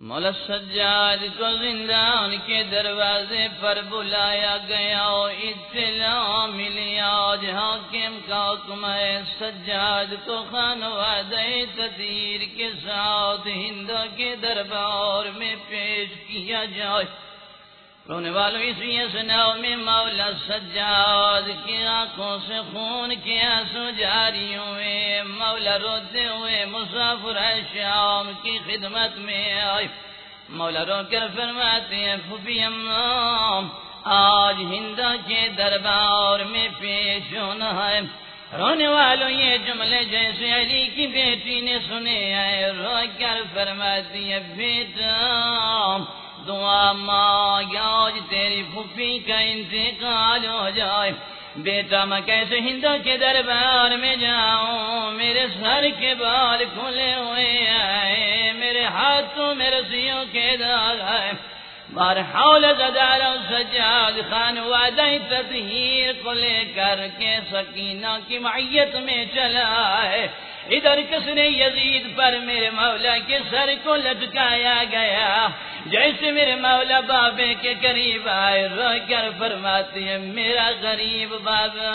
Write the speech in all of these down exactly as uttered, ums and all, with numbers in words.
مولا سجاد کو زندان کے دروازے پر بلایا گیا اور اطلاع ملی آج حاکم کا حکم ہے سجاد کو خانوادہ تطہیر کے ساتھ ہندا کے دربار میں پیش کیا جائے۔ رونے والوں اس یسناؤ میں مولا سجاد کی آنکھوں سے خون کے آنسو جاری ہوئے، مولا روتے ہوئے مسافر شام کی خدمت میں آئے۔ مولا رو کر فرماتے ہیں پھوپھی اماں آج ہندا کے دربار میں پیش ہونا ہے۔ رونے والوں یہ جملے جیسے علی کی بیٹی نے سنے آئے، رو کر فرماتی ہے بیٹا دعا مانگ آج تیری پھوپھی کا انتقال ہو جائے۔ بیٹا میں کیسے ہندا کے دربار میں جاؤں، میرے سر کے بال کھلے ہوئے آئے، میرے ہاتھوں میں رسیوں کے داغ آئے۔ بہرحال زدار سجاد خانوادہ تطہیر کو لے کر کے سکینہ کی معیت میں چلا ہے۔ ادھر کس نے یزید پر میرے مولا کے سر کو لٹکایا گیا، جیسے میرے مولا بابے کے قریب آئے رو کر فرماتی ہے میرا غریب بابا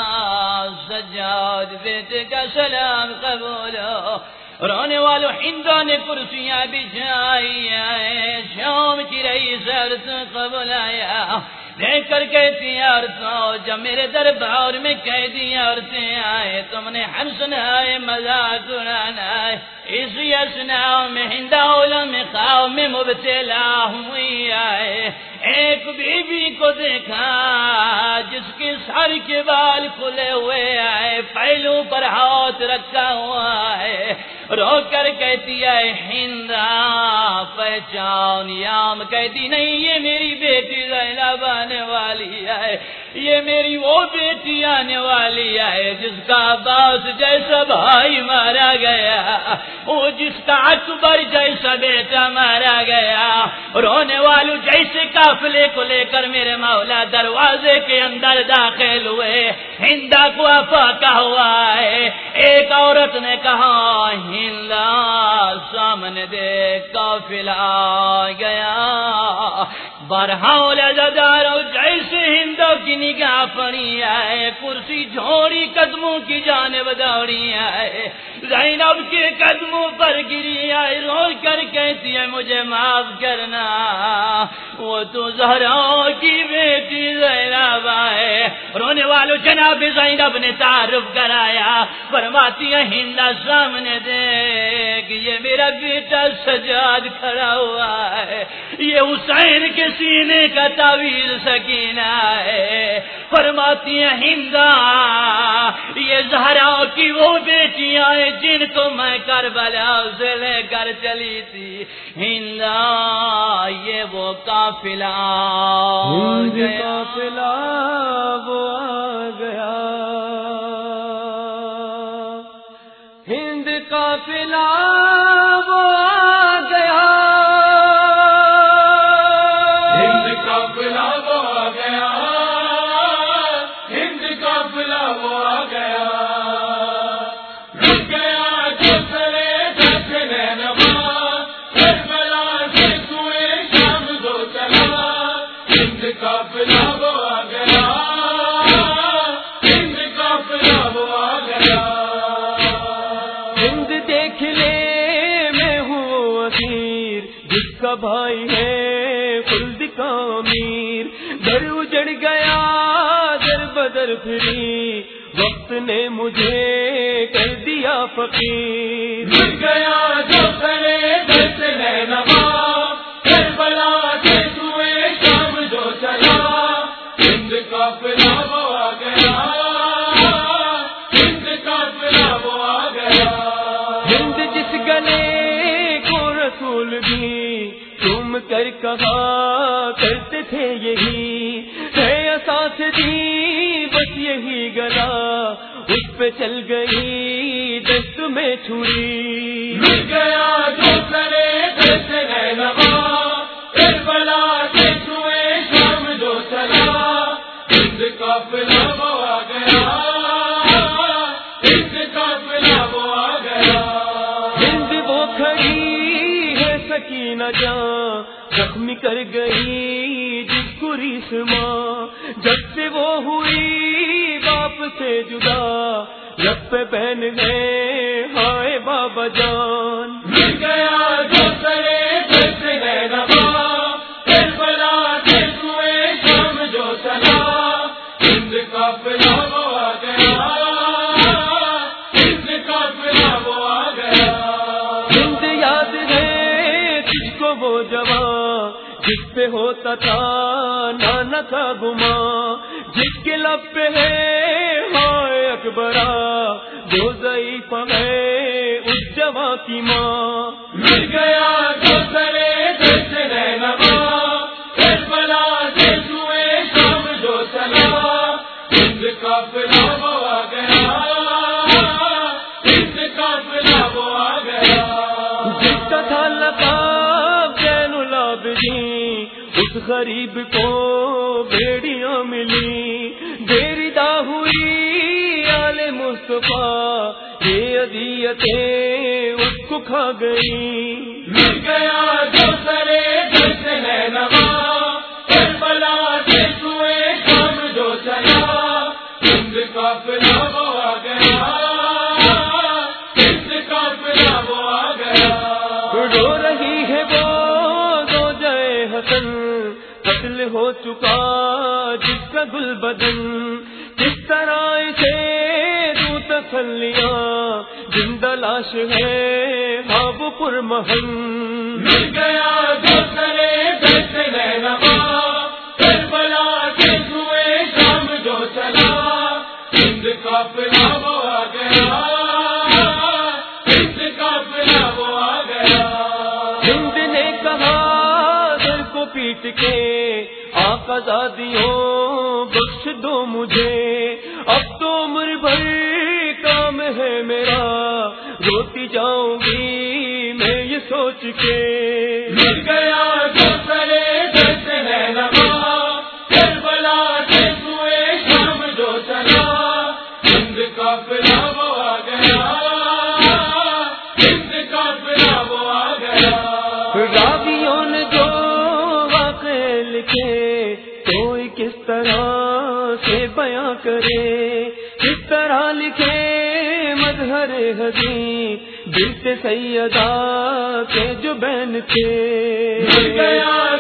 سجاد بیٹے کا سلام قبول ہو۔ رونے والوں ہندا نے کرسیاں بچھائی آئے، شام کی رئیس عرص قبول آیا، دیکھ کر کہتی عورتوں جب میرے دربار میں قیدی عورتیں آئے تم نے ہم سنائے مذاق اڑانا ہے۔ اس یسناؤ میں ہندا علم خواب میں مبتلا ہوئی آئے، ایک بی بی کو دیکھا جس کے سر کے بال کھلے ہوئے آئے، پہلو پر ہاتھ رکھا ہوا ہے، رو کر کہتی ہے ہندا پہچان یام، کہتی نہیں یہ میری بیٹی زینب آنے والی ہے، یہ میری وہ بیٹی آنے والی ہے جس کا عباس جیسا بھائی مارا گیا، وہ جس کا اکبر جیسا بیٹا مارا گیا۔ رونے والوں جیسے قافلے کو لے کر میرے مولا دروازے کے اندر داخل ہوئے، ہندا کو افاقہ ہوا ہے۔ ایک عورت نے کہا ہندا سامنے دیکھ قافلہ آ گیا۔ برحال زدارو جیسے ہندا کی نگاہ پڑی ہے، کرسی جھوڑی قدموں کی جانب دوڑی ہے، زینب کے قدموں پر گری آئے، رو کر کہتی ہے مجھے معاف کرنا وہ تو زہرا کی بیٹی زینب ہے۔ رونے والوں جناب زینب نے تعارف کرایا، فرماتی ہے ہندا سامنے دیکھ یہ میرا بیٹا سجاد کھڑا ہوا ہے، یہ حسین کے سینے کا تعویذ سکینہ ہے۔ فرماتی ہے ہندا یہ زہرا کی وہ بیٹیاں ہیں جن کو میں کربلا سے لے کر چلی تھی، ہندا یہ وہ قافلہ قافلہ وہ آ گیا، ہند قافلہ وہ آ گیا، ہند قافلہ وہ آ گیا، ہند قافلہ وہ آ گیا، رک گیا جو سرے دکھنے نما، کربلا سے سوئے شام دو چلا، ہند قافلہ وہ آ گیا، ہند قافلہ وہ آ گیا، ہند دیکھ لے میں ہوں اسیر جس کا بھائی ہے خلد کا امیر، گھر اجڑ گیا در بدر پھری وقت نے مجھے کر دیا فقیر، مل گیا جو کرے دست نما، کربلا سے سوئے شام جو چلا، ہند قافلہ وہ آ گیا، ہند قافلہ وہ آ گیا، ہند جس گلے کو رسول بھی تم کر کہا کرتے تھے یہی ہے اساس دی بس یہی گلا، اس پہ چل گئی دست میں چھری، مل گیا جو کرے دست نما، کربلا سے سوئے شام جو چلا، ہند قافلہ وہ آ گیا، ہند قافلہ وہ آ گیا، ہند وہ کھڑی ہے سکی تھی نہ جان زخمی کر گئی جس کو ریس ماں، جب سے وہ ہوئی باپ سے جدا لب پہ بہن ہے ہائے بابا جان، مل گیا جو سرے جیسے ہے نبا کربلا کے سوئے شام جو چلا ہند کا پلا وہ آ گیا، ہند کا پلا وہ آ گیا، ہند یاد ہے تجھ کو وہ جوان جس پہ ہوتا تھا نانا کا گماں، جس کے لب پہ ہے ہائے اکبرا جو ضعیف ہے اس جوان کی ماں، مل گیا جو سرے جیسے رہنما کربلا کے سوئے شام جو چلا ہند کا پلا وہ آ گیا، ہند کا پلا وہ آ گیا، جس کا تھا لقب زین العابدین اس غریب کو بیڑیاں ملی، دیردا ہوئی آل مصطفیٰ یہ اذیتیں اس کو کھا گئی، مل گیا جو سرے جیسے ہے نوا کربلا کے سوئے شام جو چلا ہند کا پلا وہ آ گیا، ہند کا پلا وہ آ گیا، رو رہی ہے وہ دو جائے حسن قتل ہو چکا جس کا گل بدن، کس طرح اسے دوں تسلیاں زندہ لاش ہے ہاں وہ پرمہن، مل گیا جو سرے جیسے رہنما کربلا کے سوئے شام جو چلا ہند کا پلا وہ آ گیا، ہند کا پلا وہ آ گیا، ہند نے کہا سر کو پیٹ کے آقا زادیوں بخش دو مجھے، اب تو عمر بھر کام ہے میرا روتی جاؤں گی میں یہ سوچ کے، مل گیا جو سرے جیسے رہنما کربلا کے سوئے شام جو چلا ہند کا پلا وہ آ گیا، ہند کا پلا وہ آ گیا، راویوں نے جو واقعے لکھے کوئی کس طرح سے بیاں کرے، کس طرح لکھے مظہر حسین بنت سیدہ کے جو بہن تھے، مل گیا